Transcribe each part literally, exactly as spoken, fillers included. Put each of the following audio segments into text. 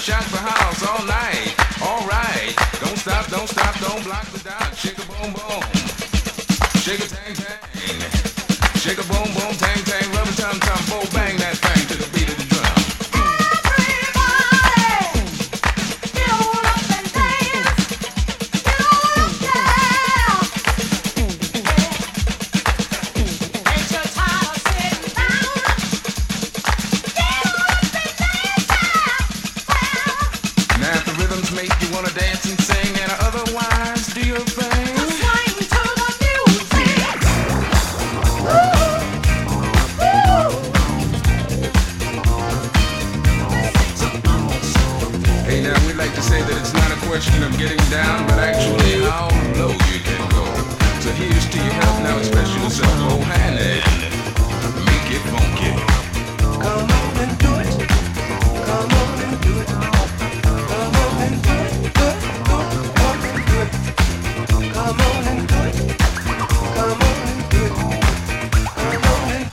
shock the house all night. All right, don't stop, don't stop, don't block the dot. Shake a boom boom, shake a tang tang, shake a boom boom, tang tang, rubber tum tum, bo bang that thing to the beat of the drum. Make you wanna dance and sing, and otherwise do your thing. Swing to the music. Hey, now we like to say that it's not a question of getting down, but actually how low you can go. So here's to your health now, especially yourself, oh honey, make it funky. Come on and do it. Come on and do it. Come on and do it. Do it, do it, come on and do it. Come on and do it. Come on and do it. Come on and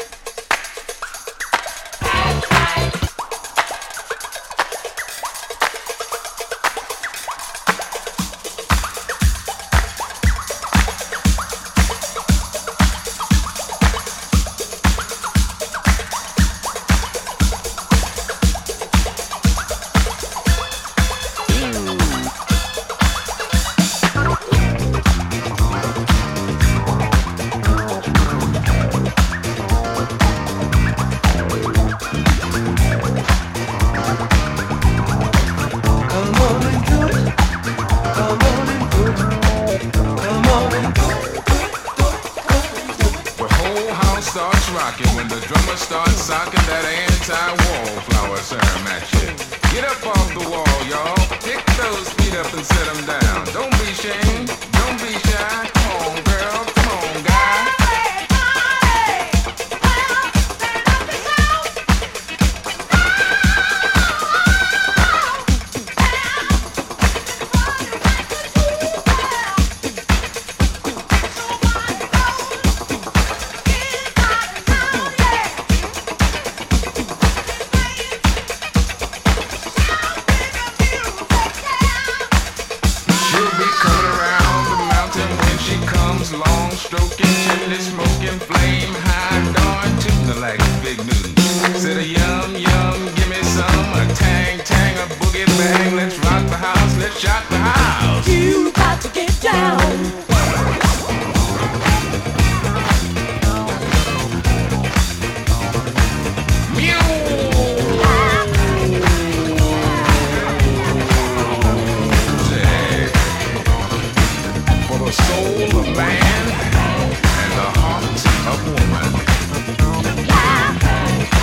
starts rocking when the drummer starts socking that anti-wallflower serum at you. Get up off the wall, y'all. Pick those feet up and set them down. Don't be ashamed. Don't be shy. Come on, girl. Come on, guy. Long stroking, chimney smoking, flame high, darn tootin' like a big Newton. Said a yum yum, give me some, a tang tang, a boogie bang. Let's rock the house, let's shock the house. You got to get down. The soul of man and the heart of woman.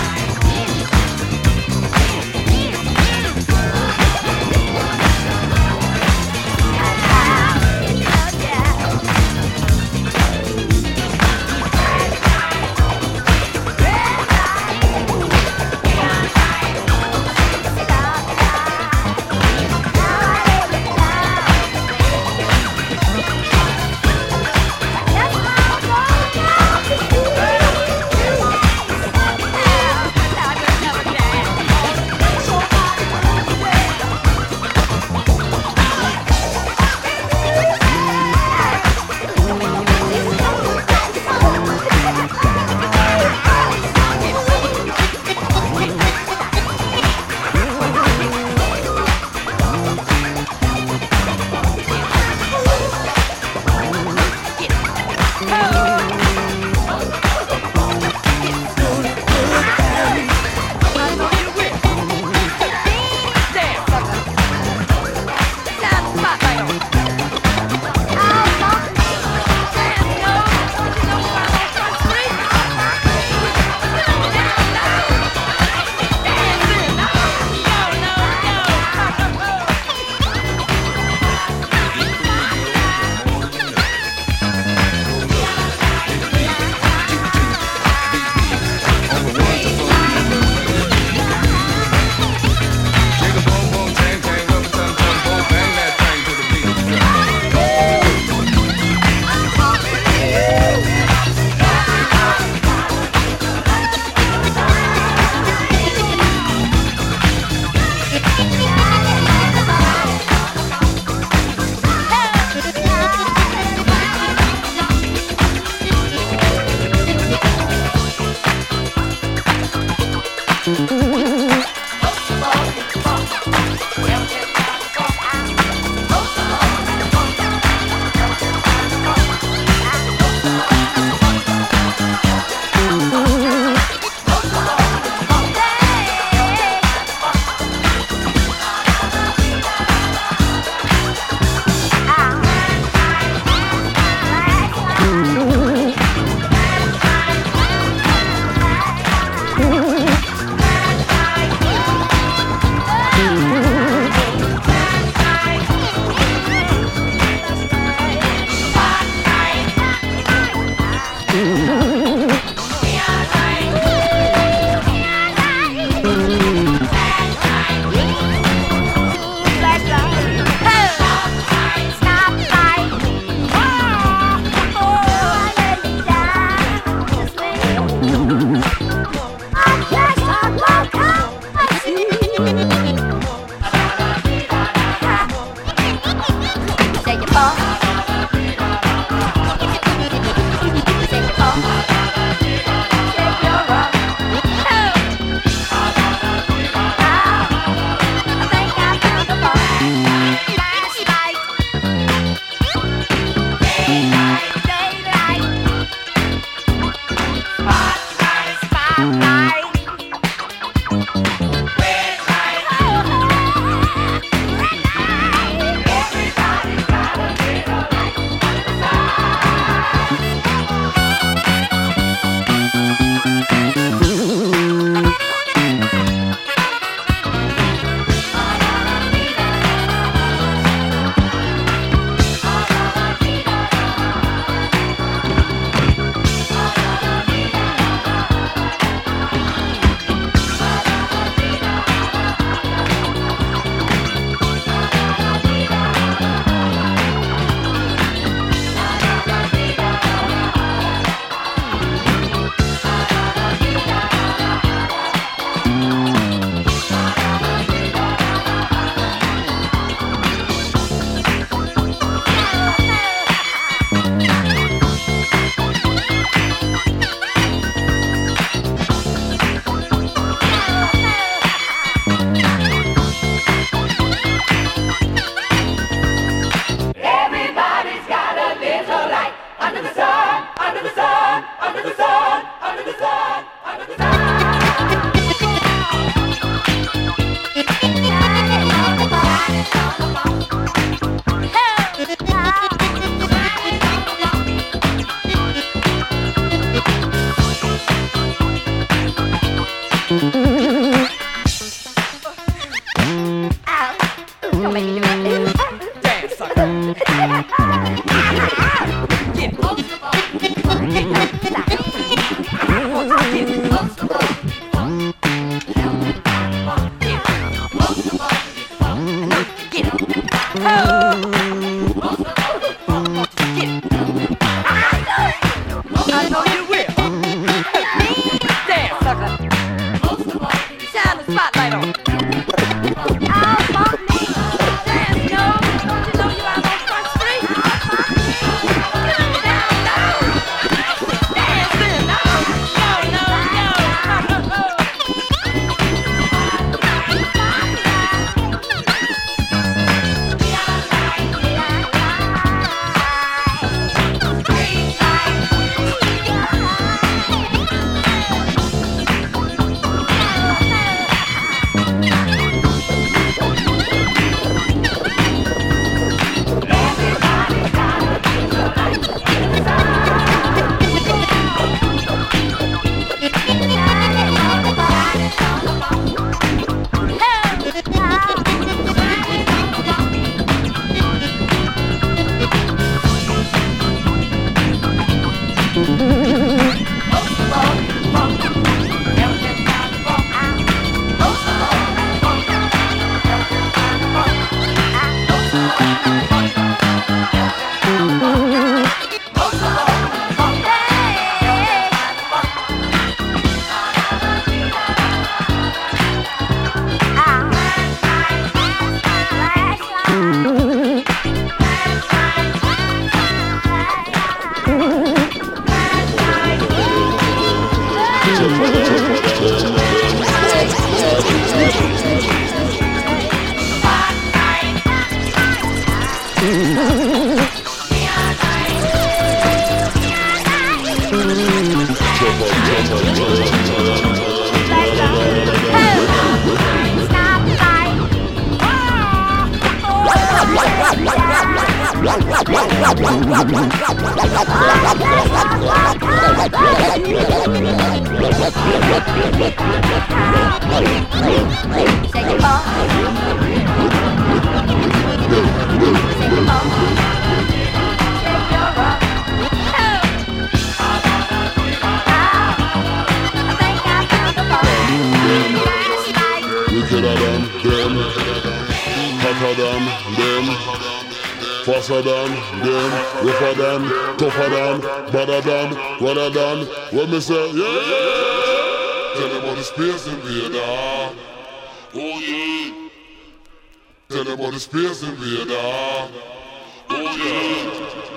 Faster than them, rougher than, tougher than, badder than, wetter than. When me say, yeah, tell them about the Space Invader. Oh yeah. Tell them about the Space Invader. Oh yeah.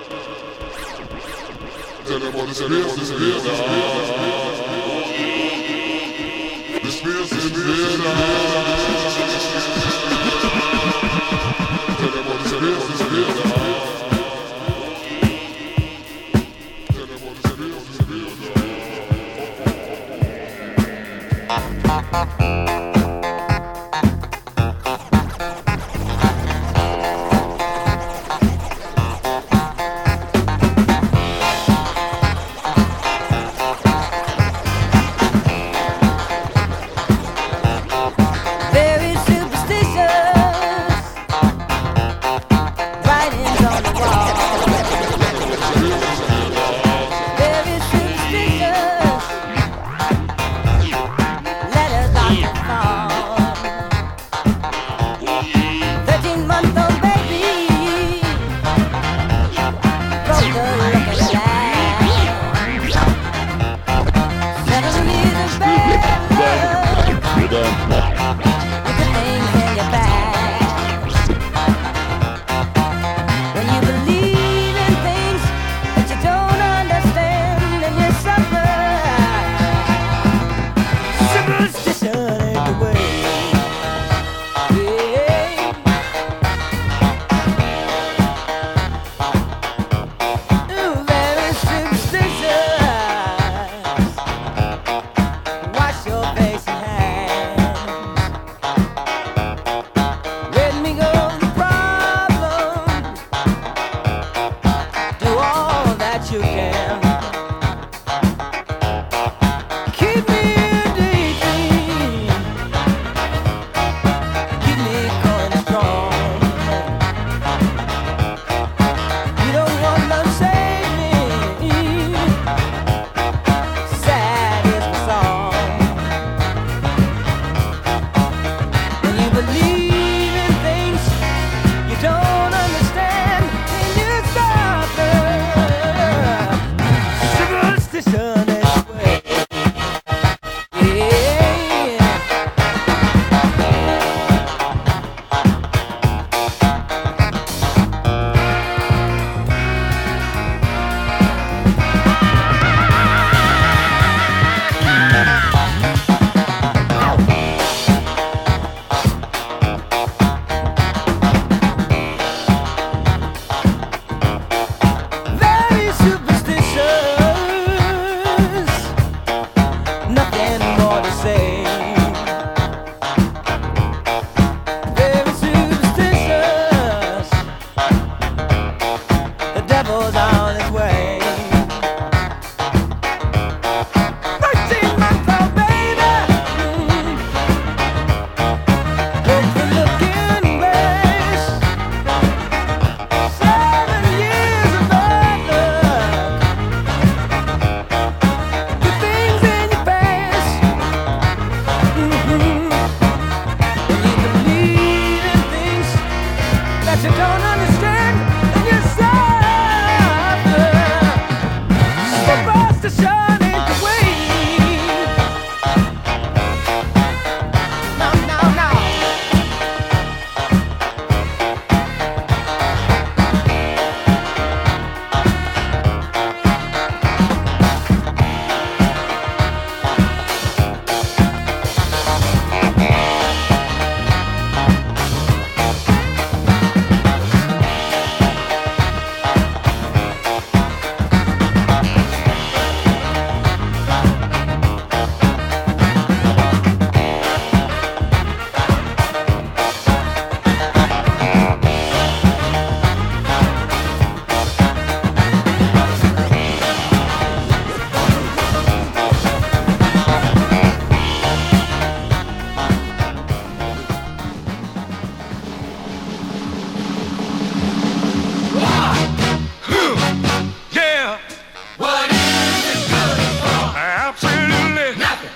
Tell them about the Space Invader. Oh yeah. The Space Invader. Tell them about the Space Invader.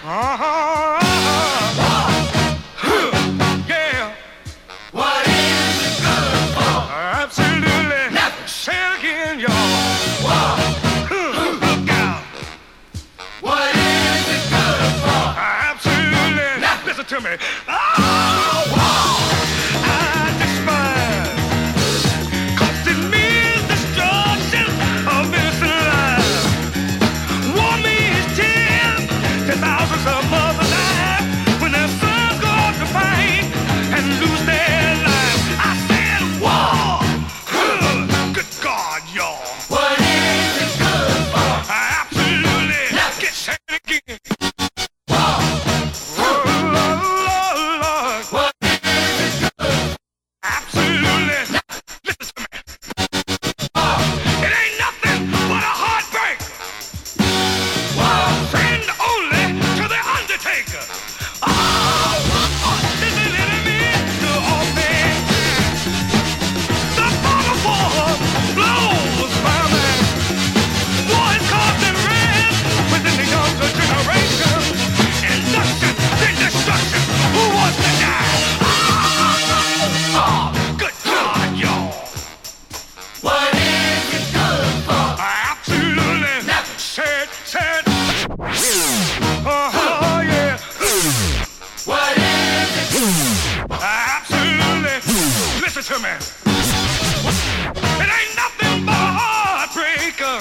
Uh-huh. Yeah. What is it good for? Absolutely. Nothing. Say it again, y'all. Whoa. Look out. What is it good for? Absolutely. Nothing. Listen to me. Oh, wow. I despise. 'Cause it means destruction of innocent lives. War means tears to thousands of mothers die when their sons go out to fight and lose their lives. I said war. Good God, y'all. What is it good for? Absolutely. Nothing. Get set again. Whoa. Oh, Lord, Lord. What is it good Absolutely. Listen to me. for? It ain't nothing but a heartbreak. Whoa. Friend only to the undertaker. Oh, this is enemy to all things. The fog of war blows by man. War is causing rest within the younger generation. Induction, then destruction. Who wants to die? Oh, good God, y'all. What is it good for? Absolutely. Nothing. Said, said. Oh, yeah. What is it good for? Absolutely. Listen to me. It ain't nothing but a heartbreaker.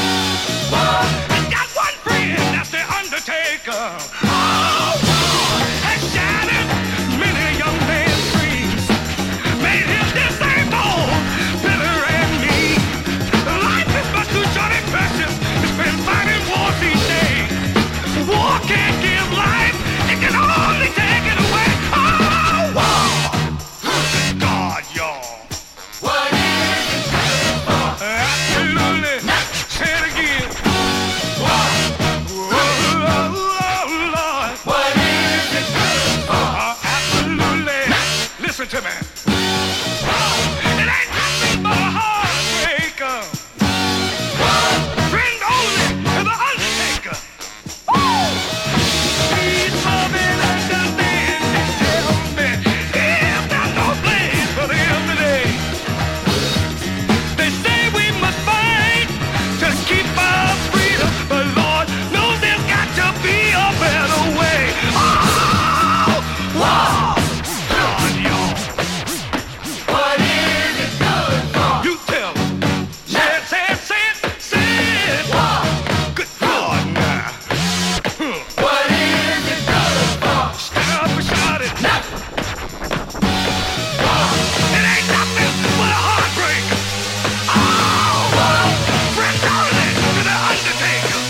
I got one friend, that's the undertaker. Oh, has shattered many young men's dreams. Made him disabled, bitter and mean. Life is but too short and precious. It's been fighting wars each day. War can't give life, it can only take it away. Oh, war! Good God, y'all. What is it good for? Absolutely. Say it again. Whoa. Oh, Lord. What is it good for? Uh, absolutely. Listen to me. It ain't nothing but a heartbreaker. Friend only to the undertaker. Woo! He's loving and understanding. Tell me, he's got no place for them today. They say we must fight to keep our freedom, but Lord knows there's got to be a better way. Oh, wow, God, y'all, What is it good for? you tell 'em. Say it, say it, say it, say it. Whoa. Good God, now. Huh. What is it good for? Stand up and shout it. Nothing. It ain't nothing but a heartbreaker. Oh, friend only to the undertaker.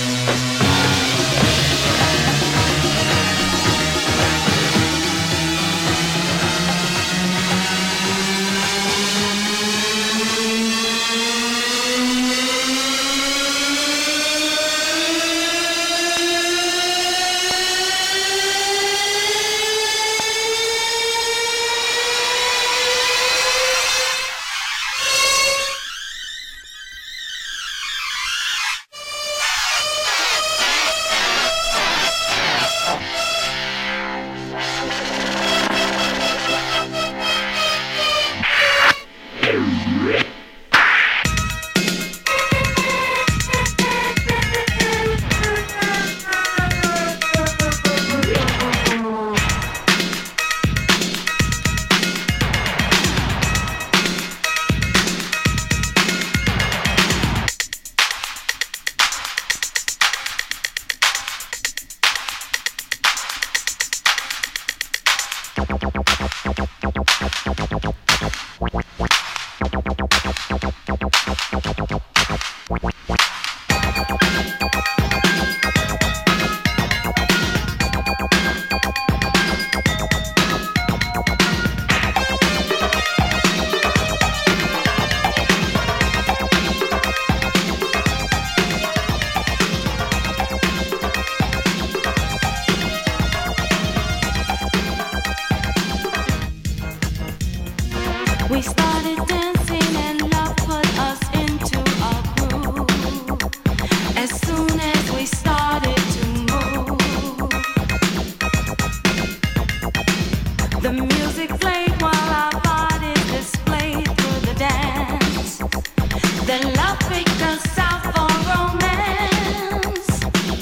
We started dancing. music played while our bodies displayed through the dance. Then love picked us out for romance.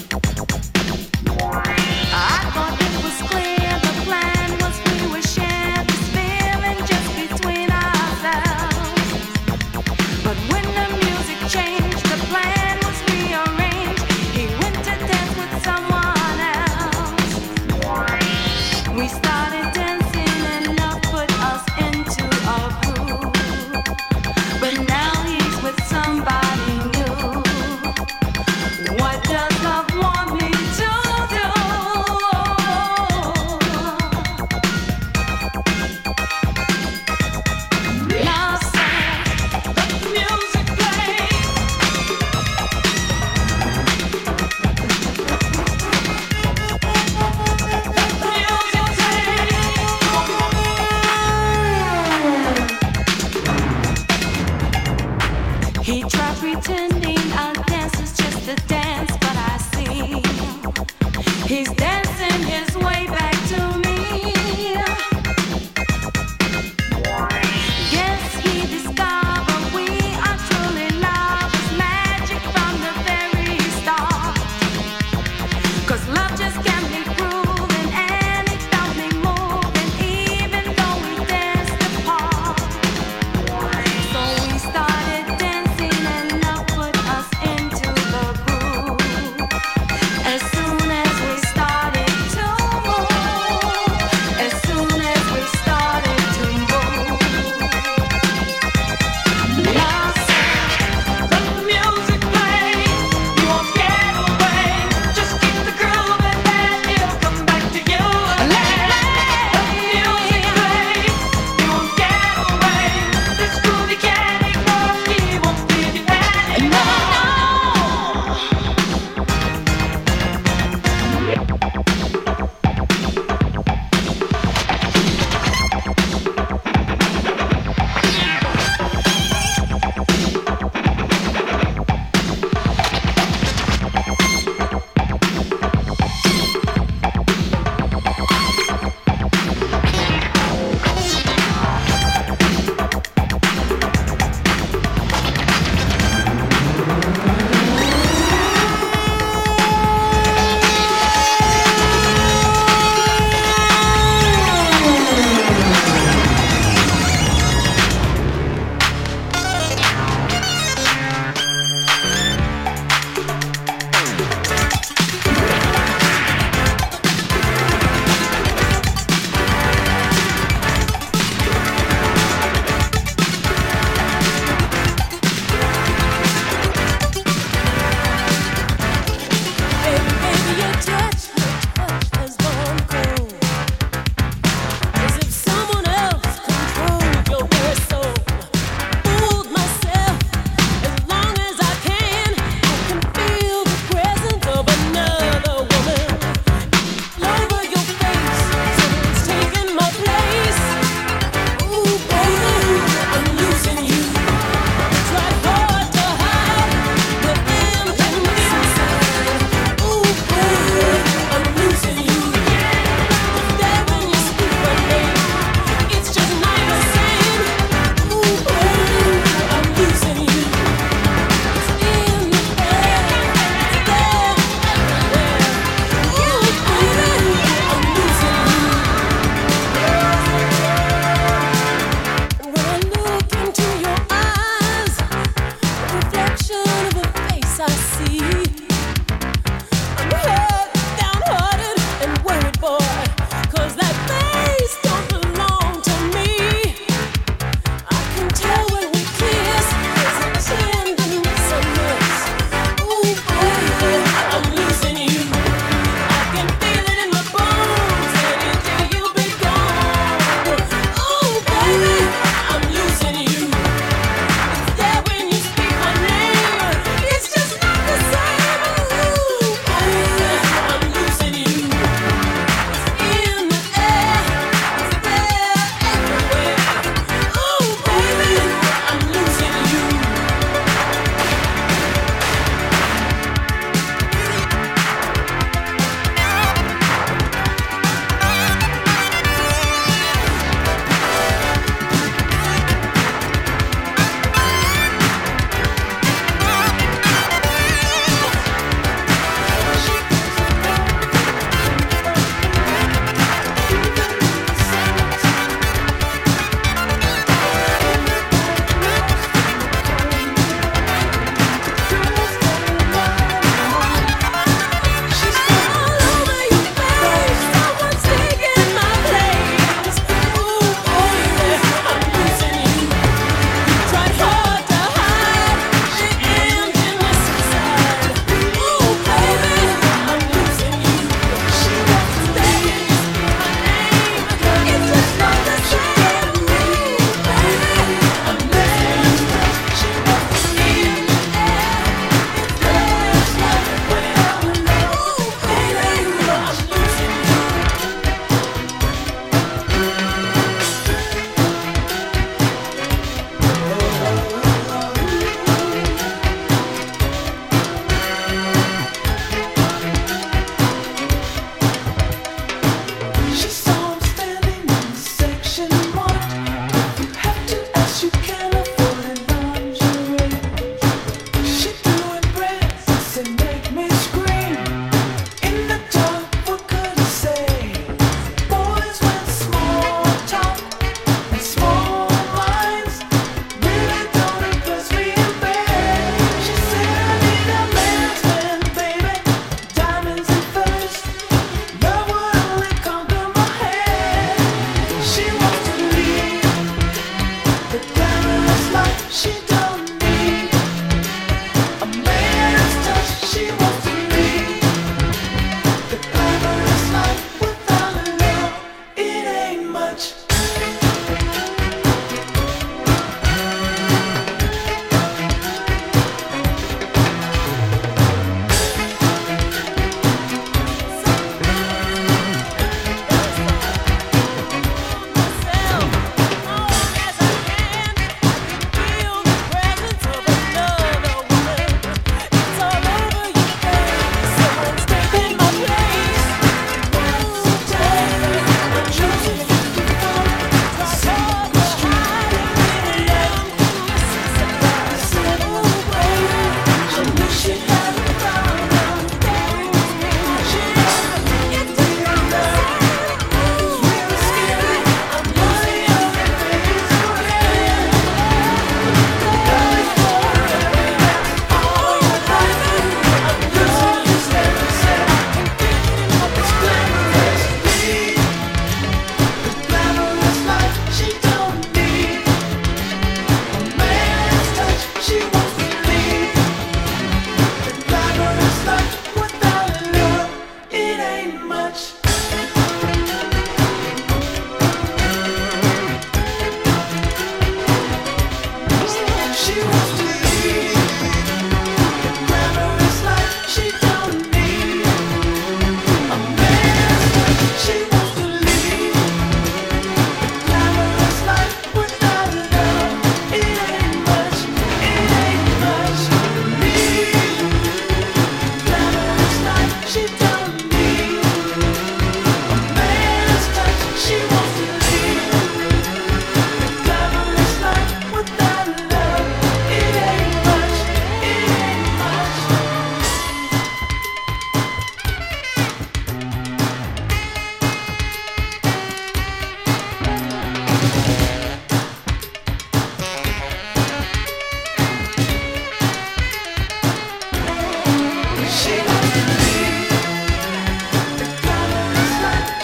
I thought it was clear the plan was we would share this feeling just between ourselves. But when the music changed, the plan was rearranged. He went to dance with someone else. We started dancing and love put us into a groove. But now he's with somebody new. What does love want me to do? Love said, let the music play. He tried pretending our dance is just a dance, but I see he's dancing his way back to me. Guess he discovered we are truly lovers, magic from the very start. 'Cause love just can't be proven, and it felt me moving, even though we danced apart. So we started dancing and love put us into the groove. As soon as we started to move,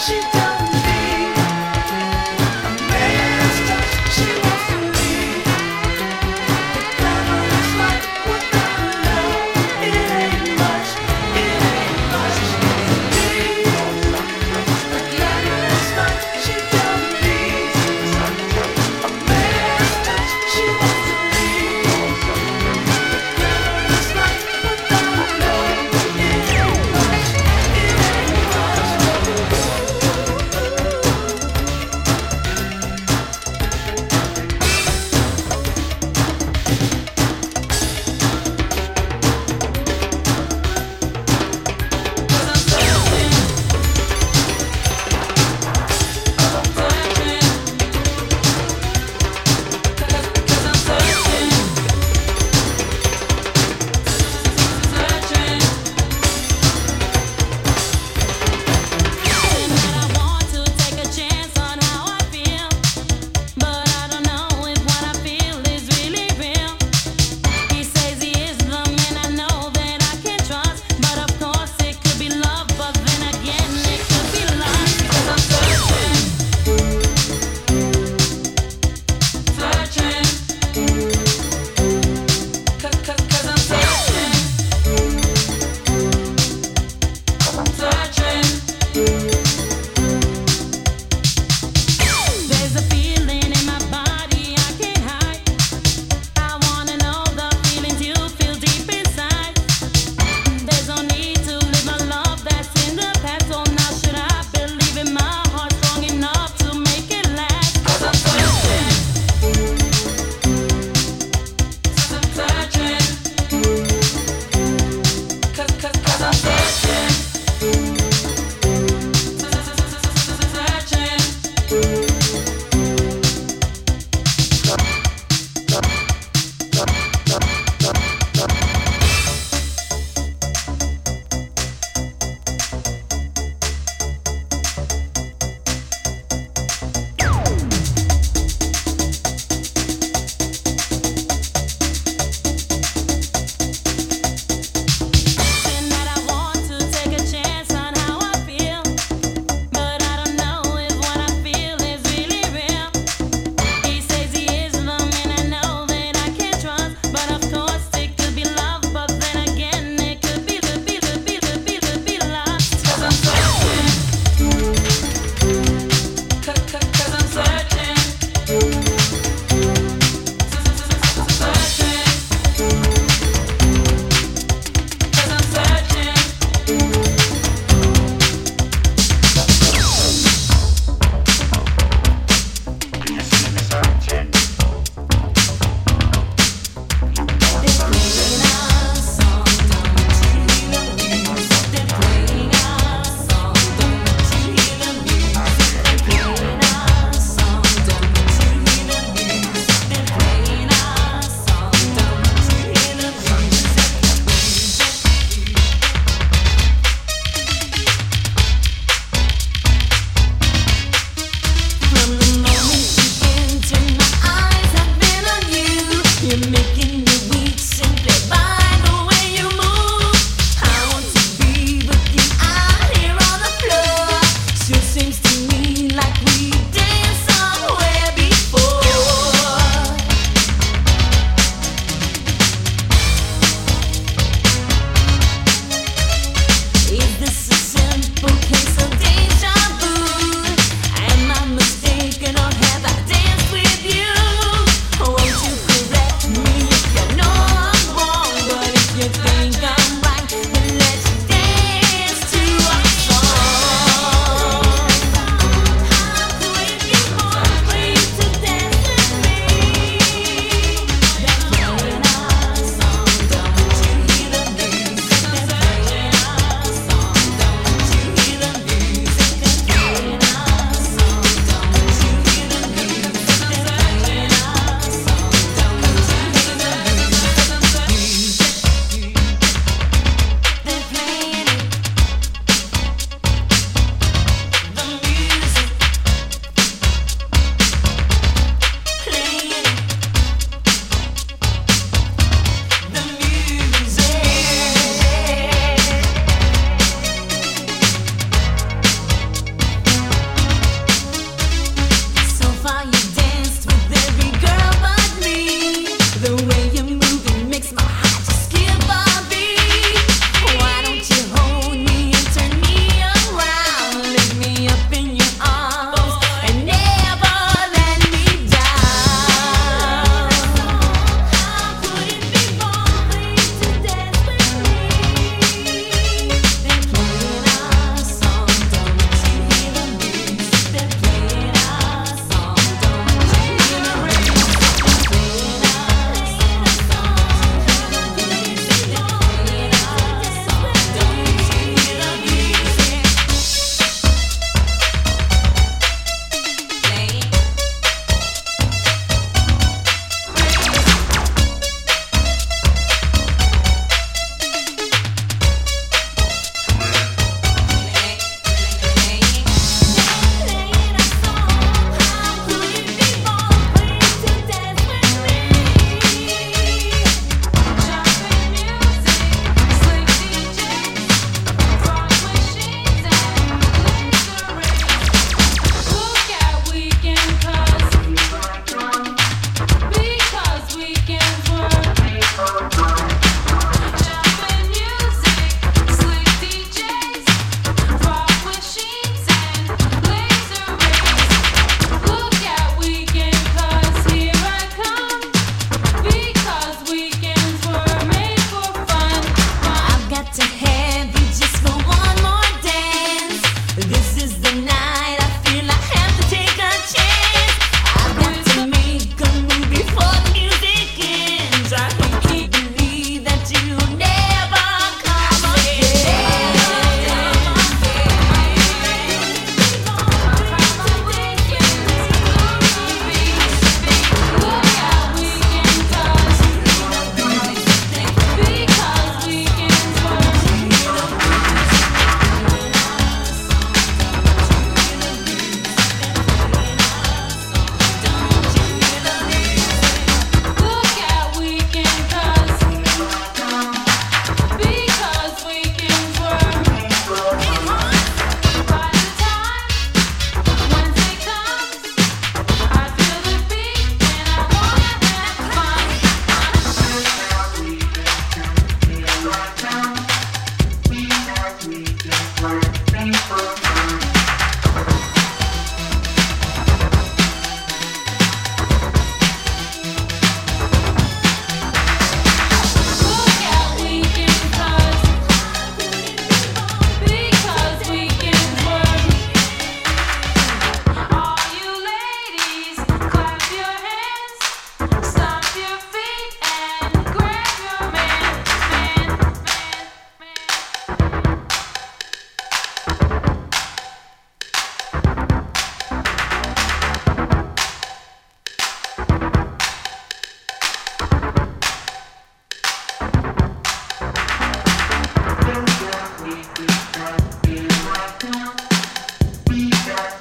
It ain't much.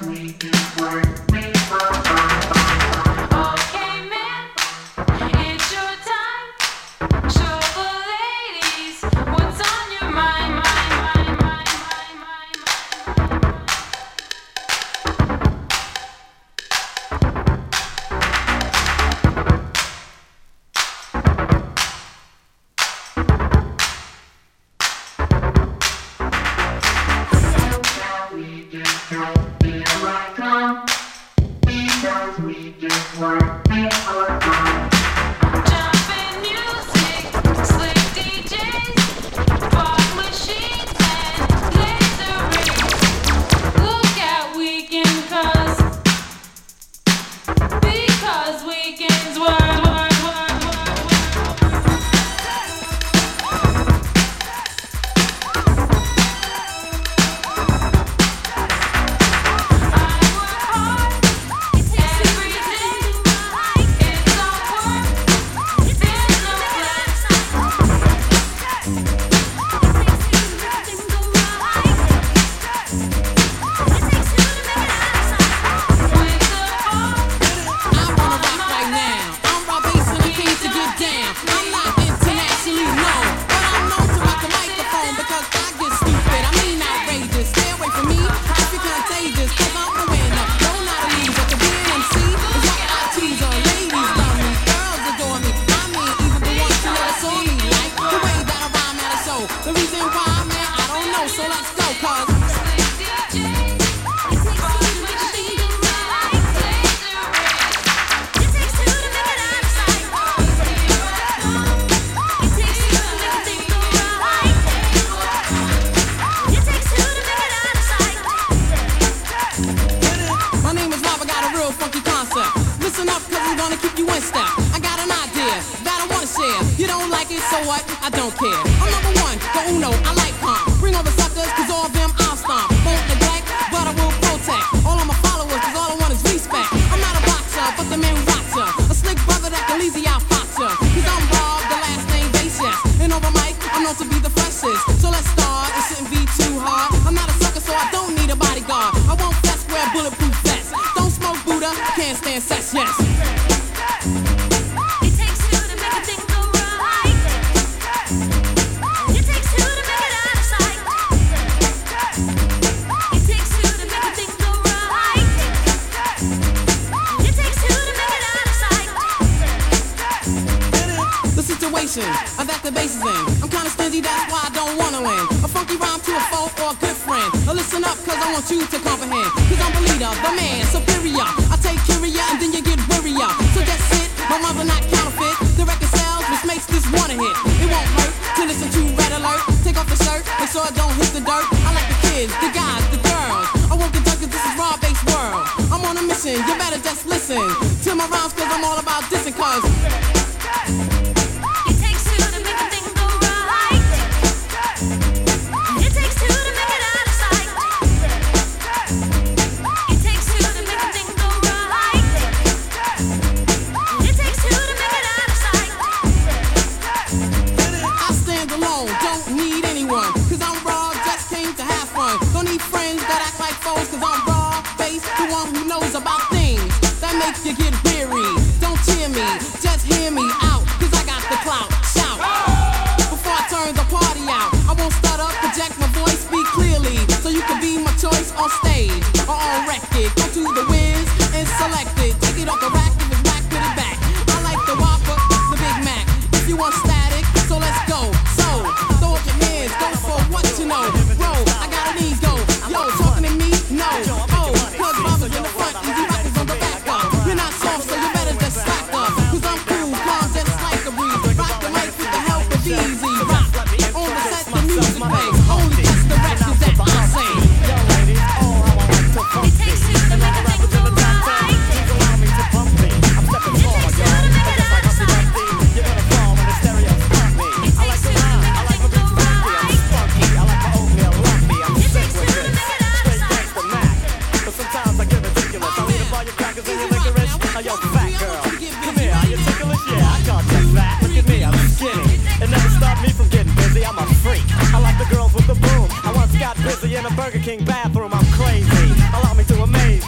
Busy in a Burger King bathroom, I'm crazy. Allow me to amaze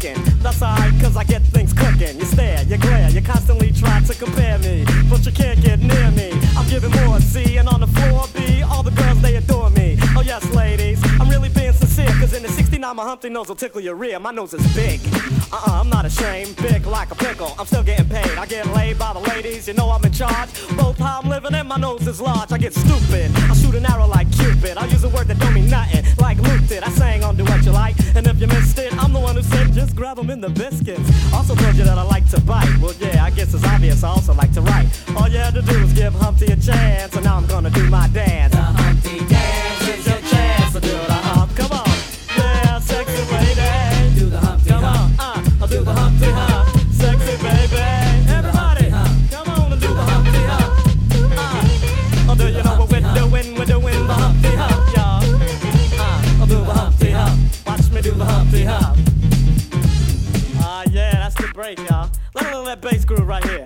smoking. That's alright, cause I get things cooking. You stare, you glare, you constantly try to compare me, but you can't get near me. I'm giving more C, and on the floor B, all the girls, they adore me. Oh yes, ladies, I'm really being sincere, cause in the sixty-nine, my Humpty nose will tickle your rear. My nose is big. Uh-uh, I'm not ashamed, big like a pickle. I'm still getting paid. I get laid by the ladies, you know I'm in charge. Both how I'm living and my nose is large. I get stupid, I shoot an arrow like Cupid. I use a word that don't mean nothing, like Luke did. I sang on Do What You Like, and if you missed it, I'm the one who said just grab them in the biscuits. Also told you that I like to bite. Well yeah, I guess it's obvious I also like to write. All you had to do was give Humpty a chance, and now I'm gonna do my dance. The Humpty dance is your chance to do the hump. Come on, yeah, sexy lady. Do the Humpty Come on, uh, I'll do the Humpty Hump. Sexy baby, everybody, come on and do the Humpty Hump. Uh, oh, do you know what we're doing? We're doing the Humpty Hump, y'all. Uh, I'll do the Humpty Hump. Watch me do the Humpty Hump. Ah, uh, yeah, that's the break, y'all. Let me know that bass groove right here.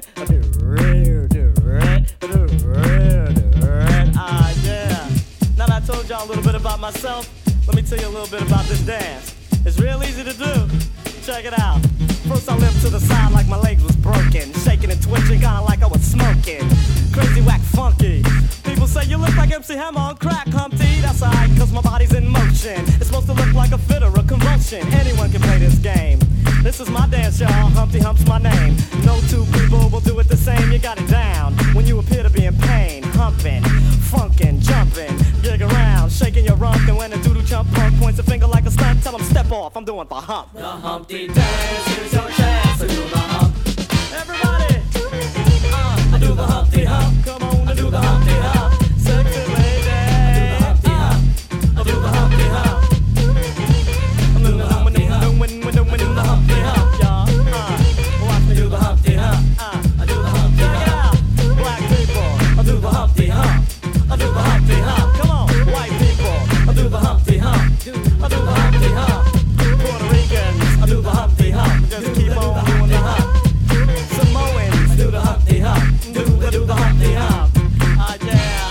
Ah, yeah. Now that I told y'all a little bit about myself, let me tell you a little bit about this dance. It's real easy to do. Check it out. First I limped to the side like my legs was broken, shaking and twitching kinda like I was smoking. Crazy, whack, funky. People say you look like M C Hammer on crack, Humpty. That's alright, cause my body's in motion. It's supposed to look like a fit or a convulsion. Anyone can play this game. This is my dance, y'all. Humpty Hump's my name. No two people will do it the same. You got it down when you appear to be in pain. Humping, funkin', jumping, gig around, shaking your rump. And when the doodle chump punk points a finger like a stunt, tell him step off. I'm doing the hump. The Humpty dance is your chance to do the hump. Everybody, uh, I do the Humpty Hump. Come on, I do the Humpty Hump. Sexy lady, I do the Humpty Hump. I do the Humpty Hump. I'm doing the Humpty Hump. We're doing the Humpty Hump, y'all. Uh, watch me do the Humpty Hump. Uh, I do the Humpty Hump. Check it out, black people. I do the Humpty Hump. I do the Humpty Hump. Come on, white people. I do the Humpty Hump. I do the Humpty Hump. Puerto Ricans, I do the Humpty Hump. Just keep on doing the hump. Samoans, do the Humpty Hump. Do the do the Humpty Hump. Ah yeah.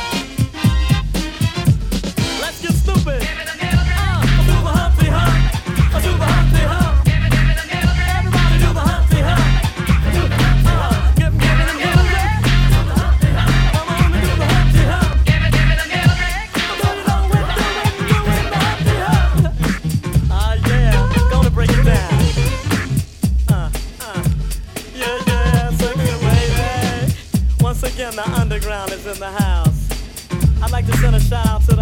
Let's get stupid. Uh, I do the Humpty Hump. I do the Humpty Hump. Everybody do the Humpty Hump. Do the Humpty Hump. Give, give it a little bit. Come on and do the Humpty Hump. Give it, give it a little bit. Come on, we're doing, doing the Humpty Hump. Ah yeah, gonna break it down. Uh, uh, yeah, yeah, sexy lady. Once again, the underground is in the house. I'd like to send a shout out to the